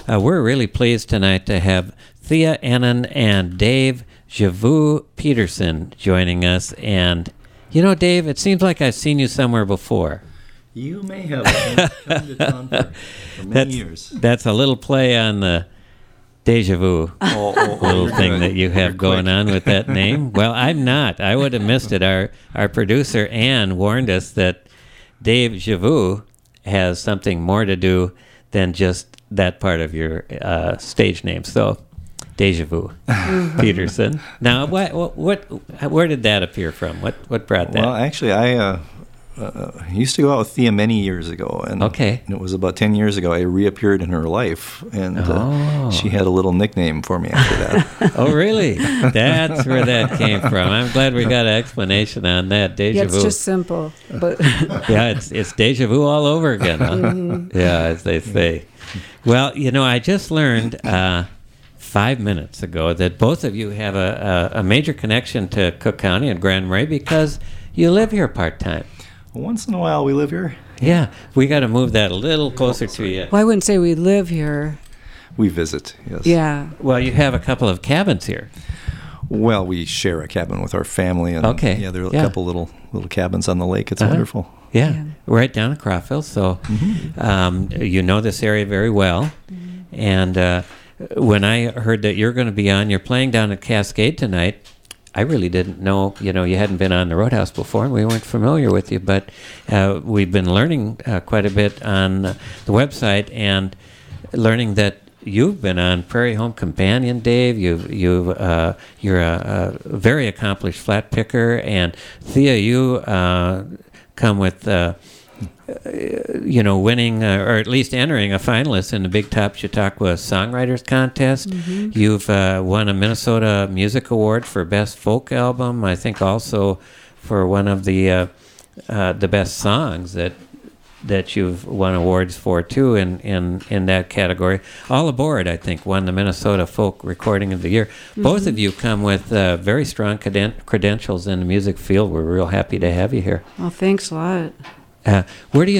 We're really pleased tonight to have Thea Annan and Dave Javou Peterson joining us. And, you know, Dave, it seems like I've seen you somewhere before. You may have. Come to town for many years. That's a little play on the deja vu little thing that you have going on with that name. Well, I'm not. I would have missed it. Our producer, Ann, warned us that Dave Javou has something more to do than just that part of your stage name. So, Deja Vu Peterson. Now, where did that appear from? What brought that? Well, actually, I used to go out with Thea many years ago, and it was about 10 years ago I reappeared in her life, and she had a little nickname for me after that. Oh, really? That's where that came from. I'm glad we got an explanation on that. Deja vu. It's just simple, but yeah, it's deja vu all over again. Huh? Mm-hmm. Yeah, as they say. Well, you know, I just learned 5 minutes ago that both of you have a major connection to Cook County and Grand Marais because you live here part-time. Once in a while we live here. Yeah, we got to move that a little closer to you. Well, I wouldn't say we live here. We visit, yes. Yeah. Well, you have a couple of cabins here. Well, we share a cabin with our family. And yeah, there are a couple little cabins on the lake. It's wonderful. Yeah, right down in Crawford. So you know this area very well. Mm-hmm. And when I heard that you're going to be on, you're playing down at Cascade tonight, I really didn't know, you hadn't been on the Roadhouse before, and we weren't familiar with you, but we've been learning quite a bit on the website and learning that you've been on Prairie Home Companion, Dave. You're a very accomplished flat picker, and Thea, you come with winning or at least entering a finalist in the Big Top Chautauqua Songwriters Contest. Mm-hmm. You've won a Minnesota Music Award for Best Folk Album. I think also for one of the best songs that you've won awards for too in that category. All Aboard, I think, won the Minnesota Folk Recording of the Year. Mm-hmm. Both of you come with very strong credentials in the music field. We're real happy to have you here. Well, thanks a lot. Where's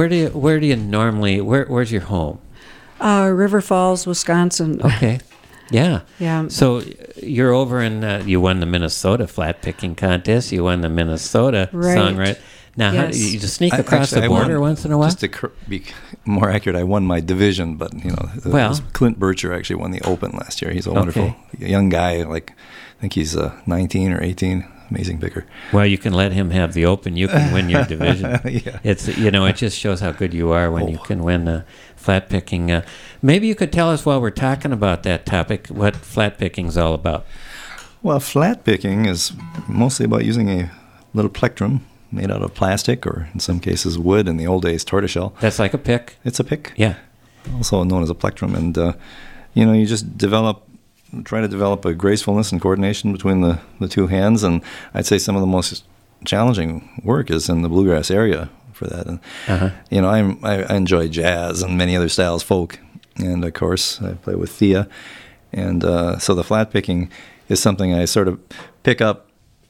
your home? River Falls, Wisconsin. Okay. Yeah. Yeah. So you're over in, you won the Minnesota flat picking contest. You won the Minnesota songwriter. Now, yes. You just sneak across the border once in a while? Just to be more accurate, I won my division, but, Clint Bircher actually won the Open last year. He's a wonderful young guy. I think he's 19 or 18. Amazing picker. Well, you can let him have the Open. You can win your division. Yeah. It's it just shows how good you are when you can win flat picking. Maybe you could tell us while we're talking about that topic what flat picking's all about. Well, flat picking is mostly about using a little plectrum made out of plastic or in some cases wood. In the old days, tortoiseshell. That's like a pick. It's a pick. Yeah. Also known as a plectrum, and you just try to develop a gracefulness and coordination between the two hands, and I'd say some of the most challenging work is in the bluegrass area for that. And I enjoy jazz and many other styles, folk, and of course I play with Thea, and so the flat picking is something I sort of pick up,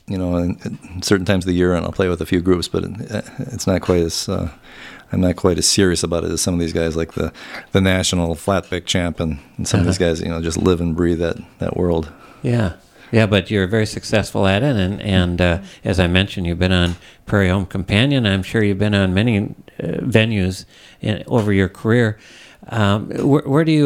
in certain times of the year, and I'll play with a few groups, but it's not quite as I'm not quite as serious about it as some of these guys, like the national flat pick champ, and some of these guys, just live and breathe that world. Yeah, but you're very successful at it, and as I mentioned, you've been on Prairie Home Companion. I'm sure you've been on many venues over your career. Where do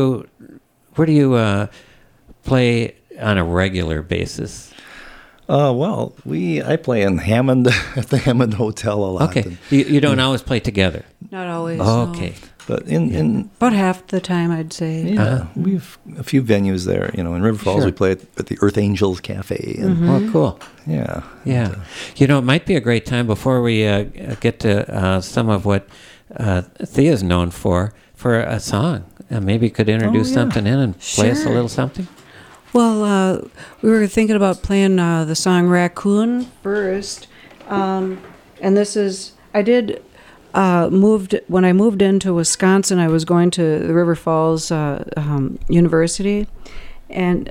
you play on a regular basis? Well, I play in Hammond at the Hammond Hotel a lot. Okay, you don't always play together. Not always. Okay, no. But in about half the time, I'd say. Yeah, we've a few venues there. In River Falls, we play at the Earth Angels Cafe. And, Oh, cool. Yeah. Yeah. It might be a great time before we get to some of what Thea's known for a song. Maybe you could introduce something in and play us a little something. Well, we were thinking about playing the song Raccoon first. And this is, when I moved into Wisconsin, I was going to the River Falls University. And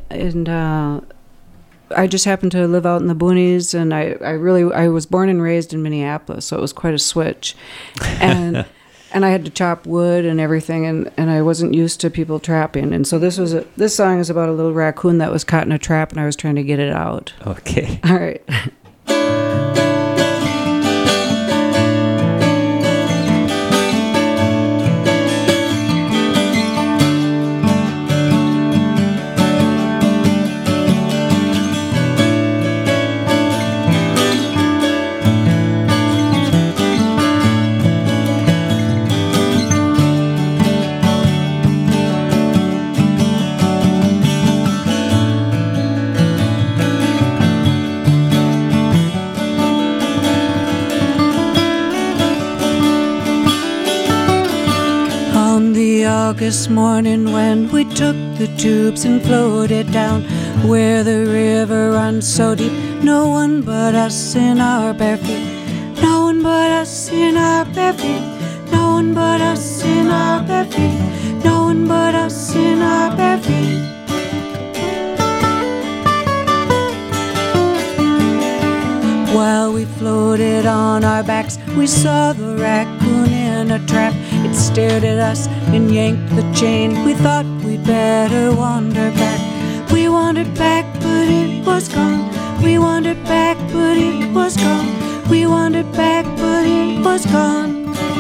I just happened to live out in the boonies, and I was born and raised in Minneapolis, so it was quite a switch. And and I had to chop wood and everything, and I wasn't used to people trapping. And so this song is about a little raccoon that was caught in a trap, and I was trying to get it out. Okay. All right. August morning when we took the tubes and floated down where the river runs so deep, no one but us in our bare feet, no one but us in our bare feet, no one but us in our bare feet, no one but us in our bare feet. While we floated on our backs, we saw the raccoon in a trap. It stared at us and yanked the chain. We thought we'd better wander back. We wandered back, but it was gone. We wandered back, but it was gone. We wandered back, but it was gone.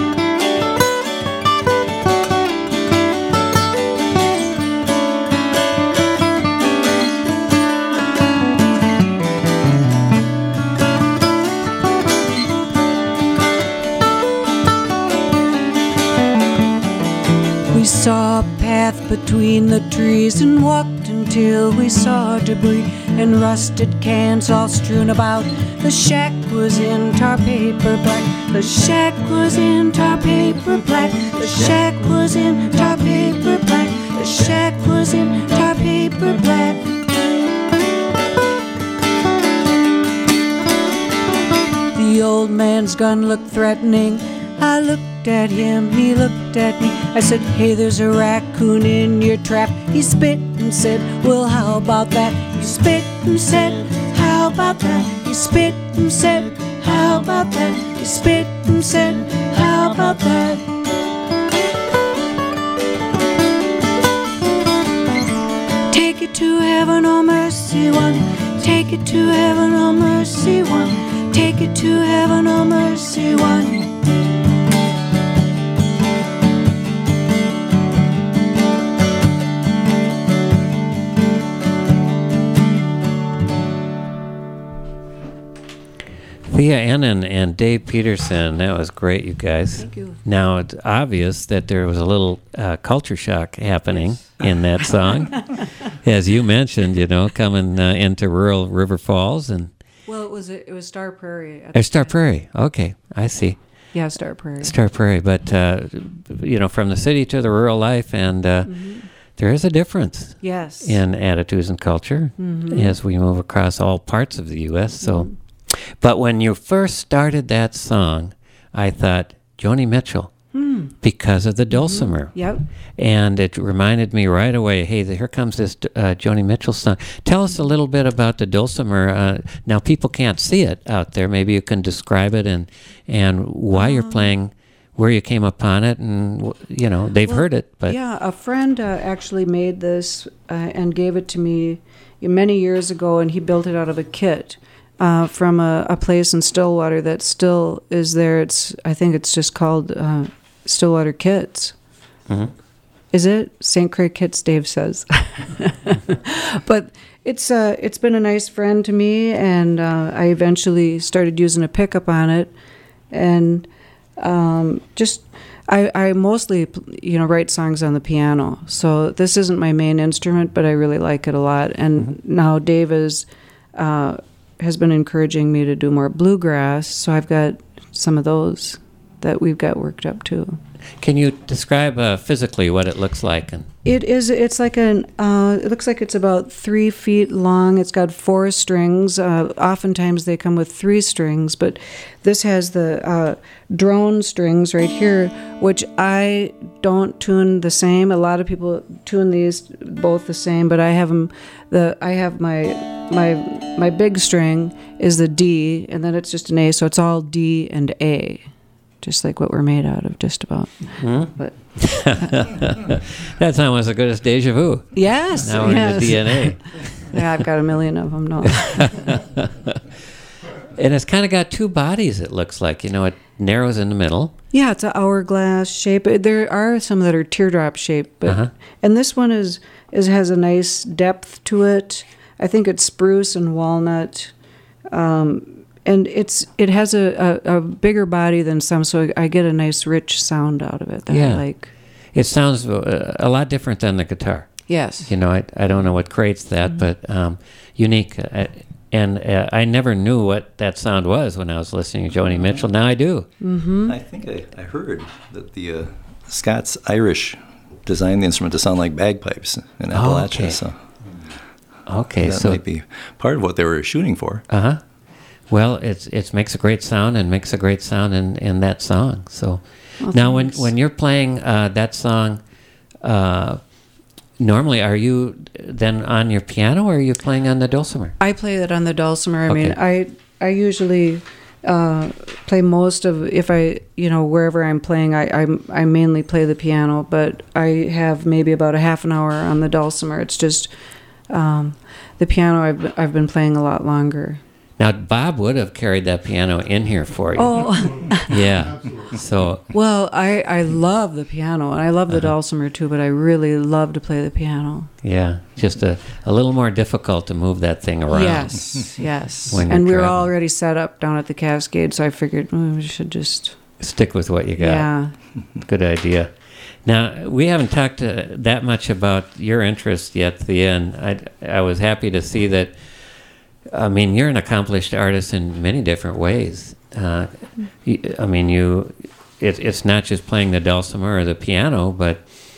We saw a path between the trees and walked until we saw debris and rusted cans all strewn about. The shack was in tar paper black. The shack was in tar paper black. The shack was in tar paper black. The shack was in tar paper black. The old man's gun looked threatening. I looked at him, he looked at me. I said, hey, there's a raccoon in your trap. He spit and said, well, how about that? He spit and said, how about that? He spit and said, how about that? He spit and said, how about that? Take it to heaven, oh mercy one. Take it to heaven, oh mercy one. Take it to heaven, oh mercy one. Thea Ennin and Dave Peterson, that was great, you guys. Thank you. Now, it's obvious that there was a little culture shock happening in that song. As you mentioned, coming into rural River Falls. Well, it was Star Prairie. Star Prairie, okay, I see. Yeah, Star Prairie. Star Prairie, but, from the city to the rural life, and there is a difference. Yes. In attitudes and culture as we move across all parts of the U.S., so... But when you first started that song, I thought, Joni Mitchell, because of the dulcimer. Yep. And it reminded me right away, hey, here comes this Joni Mitchell song. Tell us a little bit about the dulcimer. Now, people can't see it out there. Maybe you can describe it and why you're playing, where you came upon it, and, they've heard it. But yeah, a friend actually made this and gave it to me many years ago, and he built it out of a kit. From a place in Stillwater that still is there. I think it's just called Stillwater Kits. Mm-hmm. Is it? St. Croix Kits, Dave says. But it's been a nice friend to me, and I eventually started using a pickup on it, and I mostly write songs on the piano. So this isn't my main instrument, but I really like it a lot. And now Dave has been encouraging me to do more bluegrass, so I've got some of those that we've got worked up too. Can you describe physically what it looks like? It looks like it's about 3 feet long. It's got 4 strings. Oftentimes they come with 3 strings, but this has the drone strings right here, which I don't tune the same. A lot of people tune these both the same, but I have them. I have my big string is the D, and then it's just an A, so it's all D and A. just like what we're made out of, just about. But That's almost as good as Deja Vu. yes, Now we're in the DNA. Yeah, I've got a million of them now. And it's kind of got two bodies, it looks like. It narrows in the middle. Yeah, it's an hourglass shape. There are some that are teardrop shaped, but and this one has a nice depth to it. I think it's spruce and walnut, and it has a bigger body than some, so I get a nice rich sound out of it that I like. It sounds a lot different than the guitar. Yes. I don't know what creates that, but unique. And I never knew what that sound was when I was listening to Joni Mitchell. Now I do. I think I heard that the Scots-Irish designed the instrument to sound like bagpipes in Appalachia. Okay. That might be part of what they were shooting for. Well, it makes a great sound and makes a great sound in that song. So now when you're playing that song, normally, are you then on your piano or are you playing on the dulcimer? I play that on the dulcimer. I Okay. mean, I usually play most of, if I, wherever I'm playing, I mainly play the piano, but I have maybe about a half an hour on the dulcimer. It's just the piano I've been playing a lot longer. Now, Bob would have carried that piano in here for you. Oh, Yeah. So, well, I love the piano, and I love the dulcimer too, but I really love to play the piano. yeah, just a little more difficult to move that thing around. Yes. When you're And we were traveling. already set up down at the Cascade, so I figured we should just, Stick with what you got. yeah. Good idea. Now, we haven't talked that much about your interest yet, Thea, and I was happy to see that. I mean, you're an accomplished artist in many different ways. It's not just playing the dulcimer or the piano, but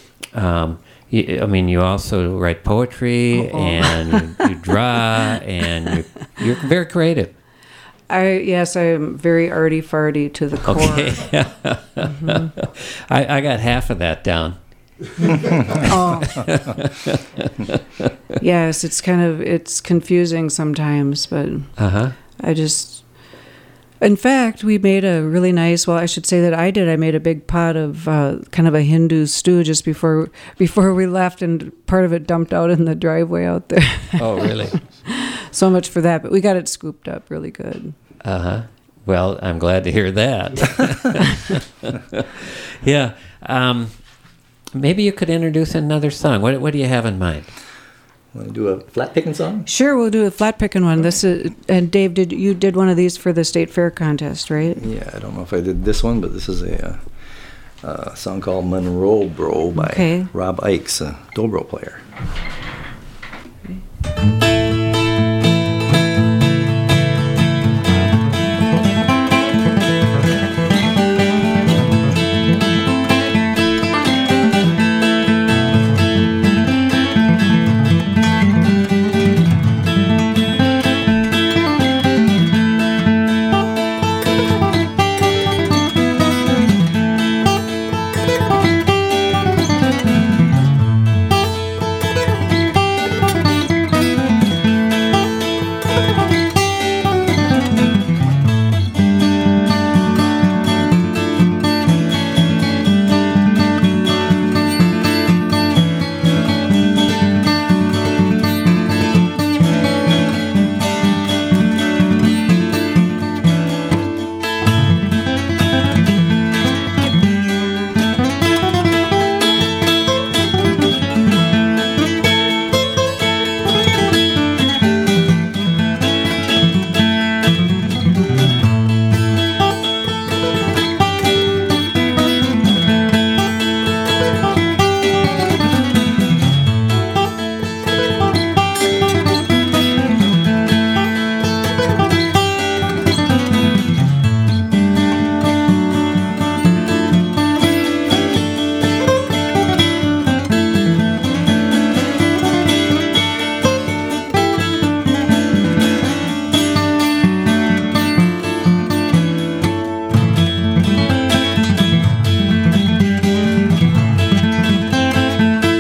you also write poetry and you draw, and you're very creative. Yes, I am very arty-farty to the core. Okay. I got half of that down. Oh. Yes, it's confusing sometimes, but in fact, we made a really nice, well, I should say that I made a big pot of kind of a Hindu stew just before we left, and part of it dumped out in the driveway out there. Oh, really? So much for that, but we got it scooped up really good. Well, I'm glad to hear that. Yeah. Maybe you could introduce another song. What do you have in mind? Want to do a flat picking song? Sure, we'll do a flat picking one. And Dave, you did one of these for the state fair contest, right? Yeah, I don't know if I did this one, but this is a song called Monroe Bro by Rob Ikes, a dobro player.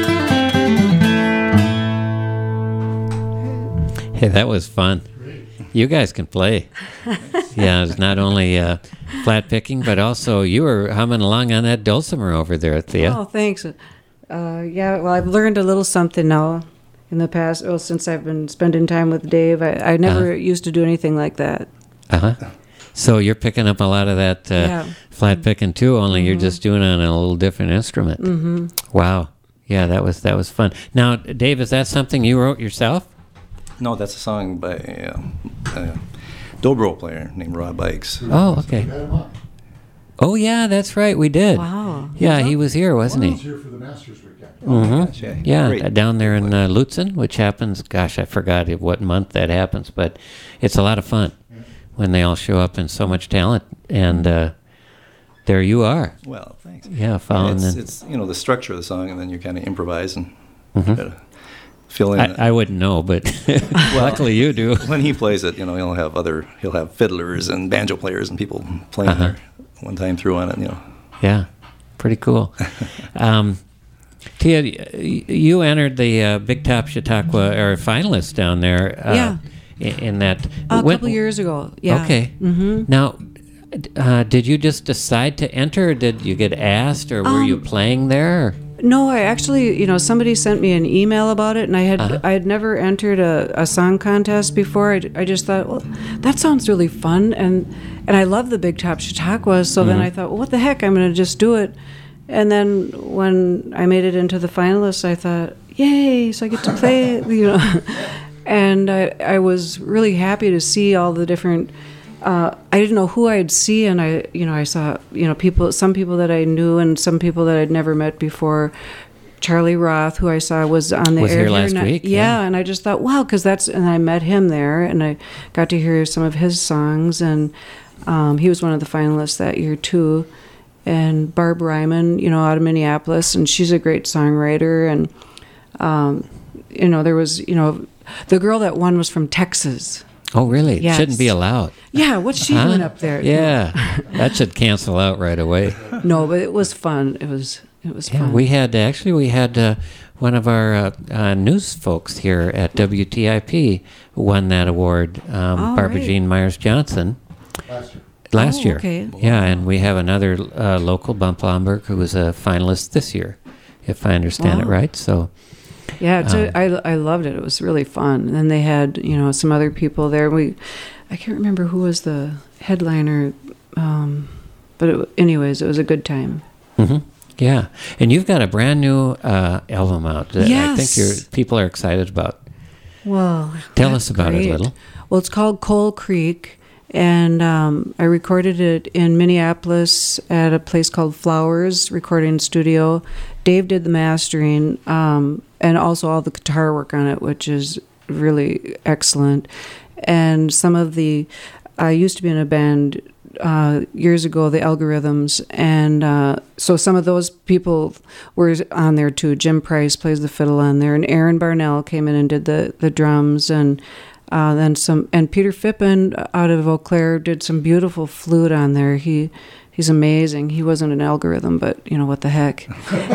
Hey, that was fun. You guys can play. Yeah, it's not only flat picking, but also you were humming along on that dulcimer over there, Thea. Oh, thanks. Yeah, well, I've learned a little something now in the past. Well, since I've been spending time with Dave, I never used to do anything like that. Uh-huh. So you're picking up a lot of that flat picking too, only you're just doing it on a little different instrument. Mm-hmm. Wow. Yeah, that was fun. Now, Dave, is that something you wrote yourself? No, that's a song by a dobro player named Rob Ikes. Oh, okay. Oh, yeah, that's right. We did. Wow. Yeah, he was here, wasn't I he? was here for the Masters weekend. Mm-hmm. Yeah, Great. down there in Lutzen, which happens, gosh, I forgot what month that happens, but it's a lot of fun when they all show up and so much talent. And there you are. Well, thanks. Yeah, following It's the structure of the song, and then you kind of improvise and Mhm. try to fill in. I wouldn't know, but luckily you do. When he plays it, he'll have fiddlers and banjo players and people playing Uh-huh. there one time through on it. Yeah, pretty cool. Tia, you entered the Big Top Chautauqua or finalists down there. Yeah. In that A couple years ago. Yeah. Okay. Mm-hmm. Now, did you just decide to enter, or did you get asked, or were you playing there? Or? No, I actually, somebody sent me an email about it, and I had never entered a song contest before. I just thought, well, that sounds really fun, and I love the Big Top Chautauqua. So then I thought, well, what the heck, I'm going to just do it. And then when I made it into the finalists, I thought, yay! So I get to play, And I was really happy to see all the different. I didn't know who I'd see, and I saw some people that I knew and some people that I'd never met before. Charlie Roth, who I saw was on the Was air here last week, Yeah, yeah. and I just thought, wow, and I met him there, and I got to hear some of his songs, and he was one of the finalists that year too. And Barb Ryman, out of Minneapolis, and she's a great songwriter, and there was, the girl that won was from Texas. Oh, really? Yes. Shouldn't be allowed. Yeah, what's she doing up there? Yeah, that should cancel out right away. No, but it was fun. It was Yeah, fun. we had one of our news folks here at WTIP won that award, Barbara right. Jean Myers Johnson. Last year. Last Oh, year. okay. Yeah, and we have another local, Bump Lomberg, who was a finalist this year, if I understand it Wow. right. So, Yeah, I loved it. It was really fun. And then they had, some other people there. I can't remember who was the headliner, but anyways, it was a good time. mhm. Yeah. And you've got a brand new album out that I think Yes. people are excited about. Well, Tell that's us about it a great. little. Well, it's called Coal Creek, and I recorded it in Minneapolis at a place called Flowers Recording Studio. Dave did the mastering, and also all the guitar work on it, which is really excellent. And some of I used to be in a band years ago, the Algorithms, and so some of those people were on there too. Jim Price plays the fiddle on there, and Aaron Barnell came in and did the drums, and then some. And Peter Phippen out of Eau Claire did some beautiful flute on there. He's amazing. He wasn't an algorithm, but what the heck.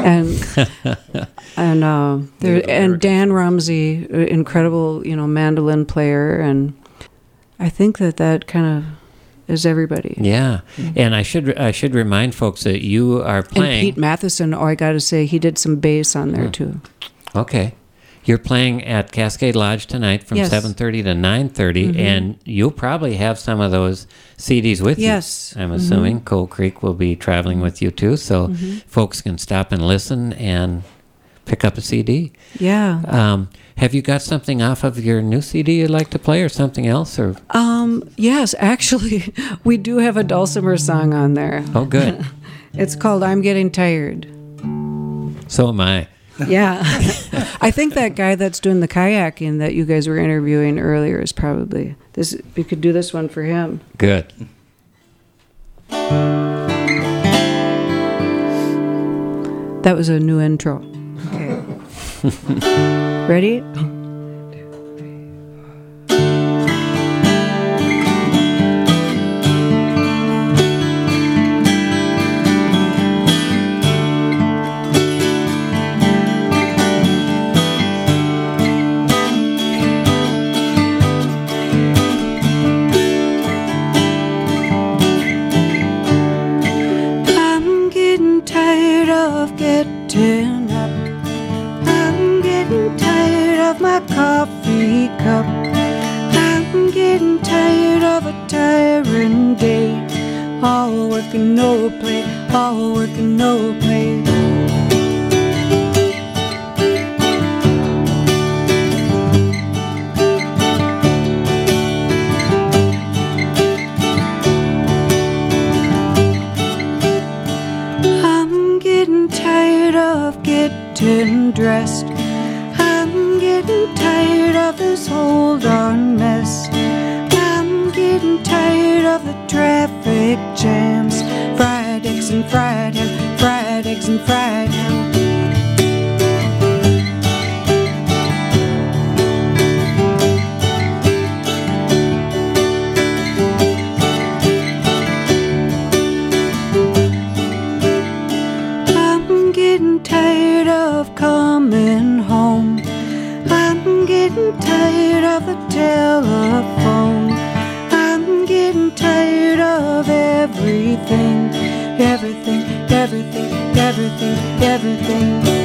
And Dan Rumsey, incredible incredible mandolin player, and I think that kind of is everybody. Yeah. And I should remind folks that you are And playing. Pete Matheson, I got to say, he did some bass on there too. Okay. You're playing at Cascade Lodge tonight from Yes. 7:30 to 9:30, and you'll probably have some of those CDs with Yes. you. I'm assuming Coal Creek will be traveling with you too, so folks can stop and listen and pick up a CD. Yeah. Have you got something off of your new CD you'd like to play, or something else? Or Yes, actually, we do have a dulcimer song on there. oh, good. It's called "I'm Getting Tired." So am I. Yeah. I think that guy that's doing the kayaking that you guys were interviewing earlier is probably this. We could do this one for him. Good. That was a new intro. Okay. Ready? of my coffee cup. I'm getting tired of a tiring day. All work and no play, all work and no play. I'm getting tired of getting dressed. I'm getting tired of this whole darn mess. I'm getting tired of the traffic jams. Fried eggs and fried ham, fried eggs and fried ham. I'm getting tired of coming home. I'm getting tired of the telephone. I'm getting tired of everything, everything, everything, everything, everything.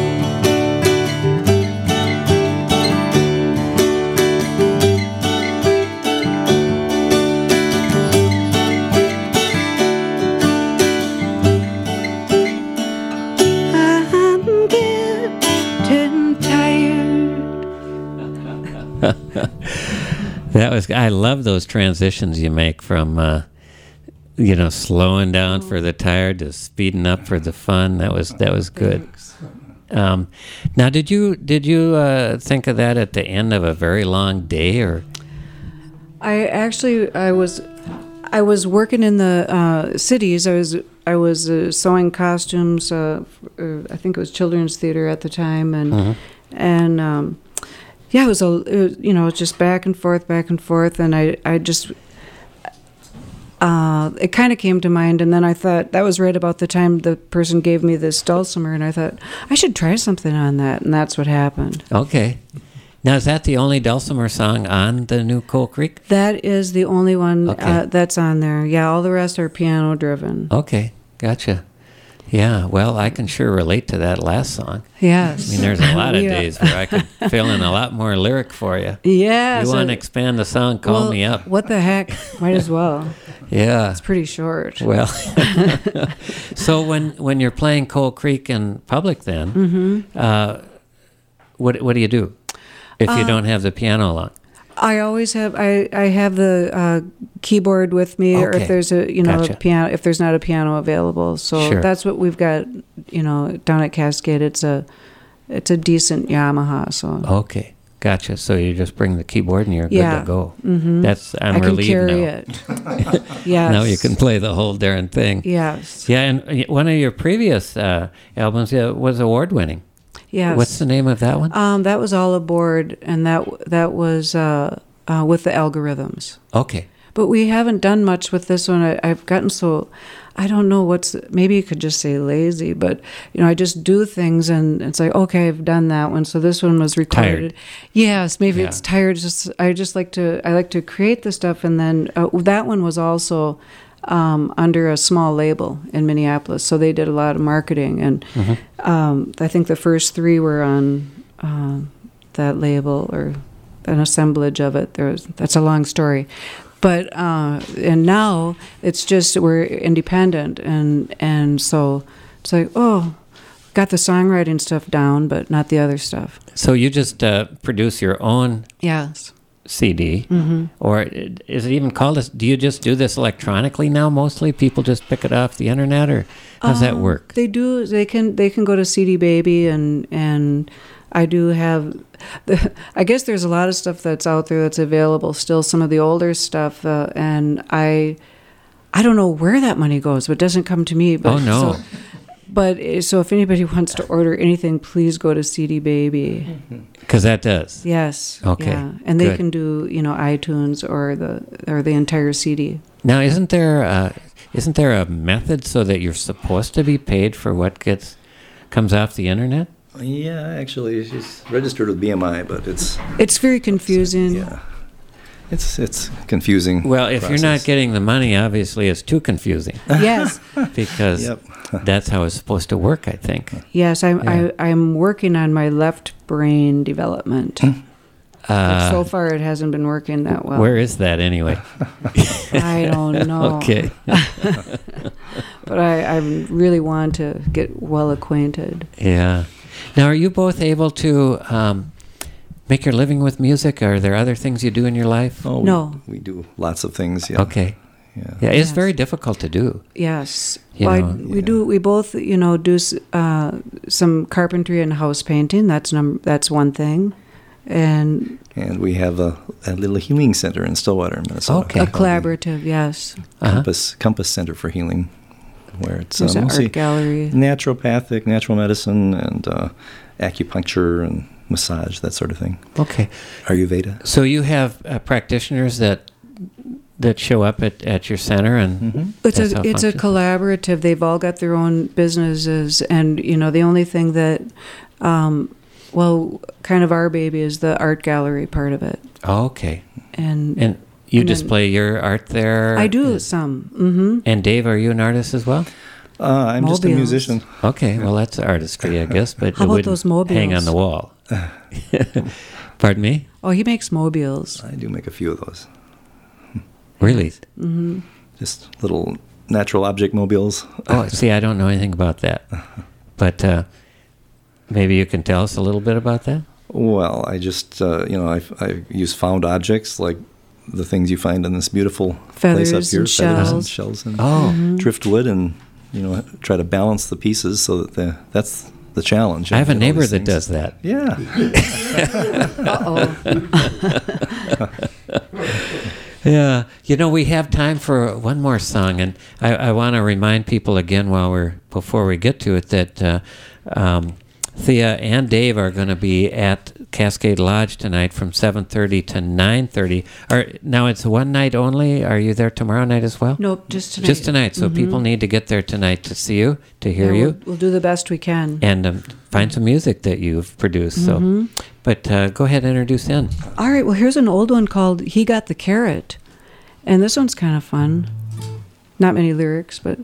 I'm getting tired. That was. I love those transitions you make from, slowing down for the tired to speeding up for the fun. That was good. Now, did you think of that at the end of a very long day, or? I was working in the cities. I was sewing costumes. I think it was children's theater at the time, and it was just back and forth, and I just it kind of came to mind, and then I thought that was right about the time the person gave me this dulcimer, and I thought I should try something on that, and that's what happened. Okay. Now, is that the only dulcimer song on the new Coal Creek? That is the only one Okay. that's on there. Yeah, all the rest are piano driven. Okay, gotcha. Yeah, well, I can sure relate to that last song. Yes. I mean, there's a lot of Yeah. days where I could fill in a lot more lyric for you. Yes. You want to expand the song, call me up. What the heck? Might as well. Yeah. It's pretty short. Well, so when you're playing Coal Creek in public then, what do you do if you don't have the piano along? I always have I have the keyboard with me, or Okay. if there's a Gotcha. a piano, if there's not a piano available. So Sure. that's what we've got. Down at Cascade, it's a decent Yamaha. So Okay, gotcha. So you just bring the keyboard and you're good Yeah. to go. That's I'm I can relieved carry now. it. Yes. Now you can play the whole darn thing. Yes. Yeah, and one of your previous albums was award-winning. Yes. What's the name of that one? That was All Aboard, and that was with the algorithms. Okay. But we haven't done much with this one. I've gotten so, I don't know maybe you could just say lazy, but, I just do things and it's like, okay, I've done that one. So this one was recorded. Tired. Yes, maybe Yeah. it's tired. I like to create the stuff. And then that one was also under a small label in Minneapolis. So they did a lot of marketing. And I think the first three were on that label, or an assemblage of it. That's a long story. But and now it's just we're independent, and so it's like, oh, got the songwriting stuff down, but not the other stuff. So you just produce your own Yes. CD, or is it even called? Do you just do this electronically now? Mostly people just pick it off the internet, or how does that work? They do. They can go to CD Baby, and I do have. I guess there's a lot of stuff that's out there that's available still. Some of the older stuff, and I don't know where that money goes, but it doesn't come to me. But, Oh, no. So if anybody wants to order anything, please go to CD Baby. Because that does. Yes. Okay, Yeah. And they good. can do iTunes or the entire CD. Now, isn't there a method so that you're supposed to be paid for what comes off the internet? Yeah, actually, she's registered with BMI, but It's very confusing. yeah, it's confusing. Well, if you're not process. getting the money, obviously it's too confusing Yes. because Yep. that's how it's supposed to work, I think. Yes. Yeah. I'm working on my left brain development. But so far, it hasn't been working that well. Where is that anyway? I don't know. Okay. But I really want to get well acquainted. Yeah. Now, are you both able to make your living with music? Are there other things you do in your life? Oh, No. We do lots of things. Yeah. Okay. Yeah. Yeah, it's Yes. very difficult to do. Yes. You Well, know, we both, do some carpentry and house painting. That's one thing. And And we have a little healing center in Stillwater, Minnesota. Okay. a called the collaborative, yes. Uh-huh. Compass Center for Healing, where it's There's an mostly art gallery. naturopathic, natural medicine, and acupuncture and massage, that sort of thing. Okay. Ayurveda. So you have practitioners that show up at your center, and Mm-hmm. It's that's how it a functions? collaborative. They've all got their own businesses, and the only thing that, kind of our baby is the art gallery part of it, Oh, okay. and And you And then- display your art there? I do some. Mm-hmm. And Dave, are you an artist as well? I'm just a Mobiles. musician. Okay, well that's artistry, I guess, but How it about wouldn't those hang mobiles? on the wall. Pardon me? Oh, he makes mobiles. I do make a few of those. Really? Mm-hmm. Just little natural object mobiles. Oh, see, I don't know anything about that. But maybe you can tell us a little bit about that? Well, I just, I use found objects like the things you find in this beautiful place up Feathers here. and Feathers and shells. shells and Oh, driftwood, and, try to balance the pieces so that that's the challenge. I have a in all neighbor these that things. does that. Yeah. Yeah, we have time for one more song, and I want to remind people again before we get to it that Thea and Dave are going to be at Cascade Lodge tonight from 7:30 to 9:30. Now it's one night only. Are you there tomorrow night as well? Nope, just tonight. Just tonight. So people need to get there tonight to see you, to hear Yeah, you, We'll do the best we can. and find some music that you've produced. So, but go ahead and introduce in. All right, well, here's an old one called He Got the Carrot. And this one's kind of fun. Not many lyrics, but...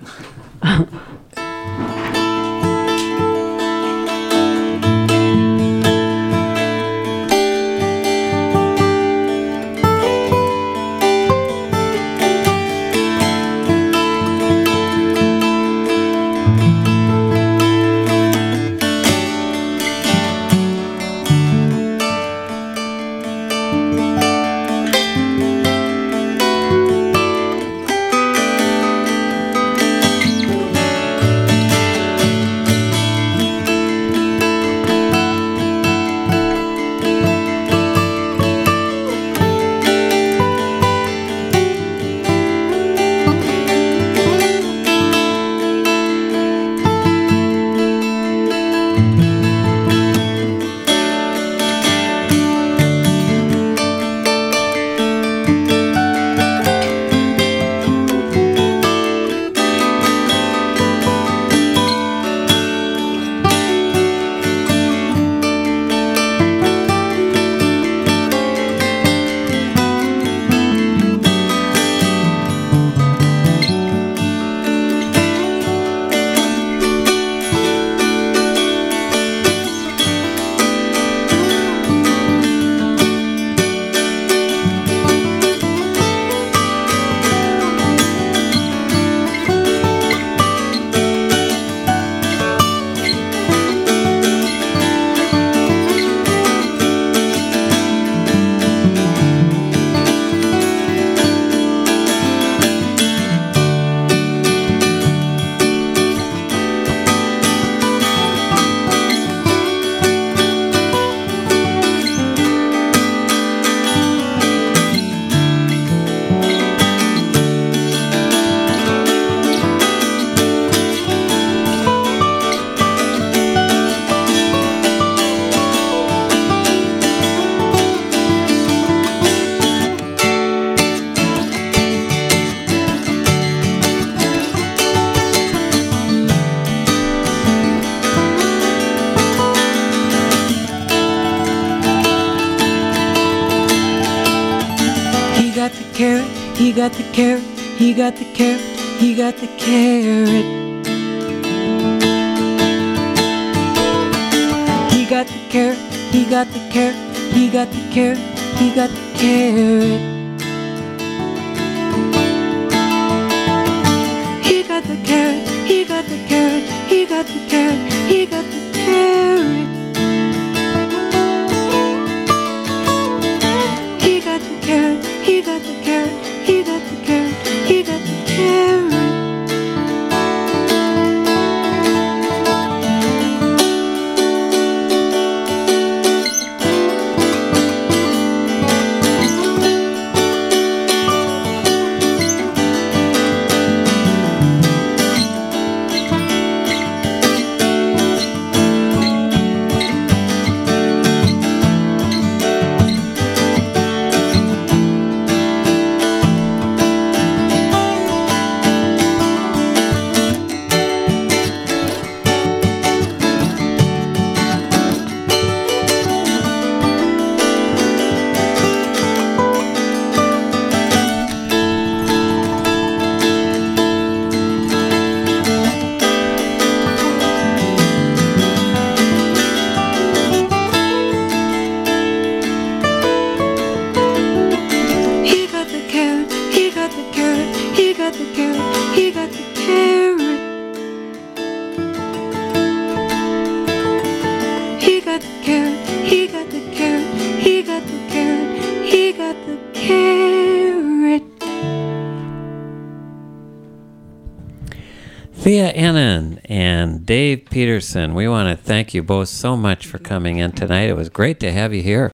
He got the carrot, he got the carrot, he got the carrot. He got the carrot, he got the carrot, he got the carrot, he got the carrot. He got the carrot, he got the carrot, he got the carrot, he got the carrot. He got the carrot, he got the carrot, he got the carrot, he got the carrot. Thea Annan and Dave Peterson, we want to thank you both so much for coming in tonight. It was great to have you here.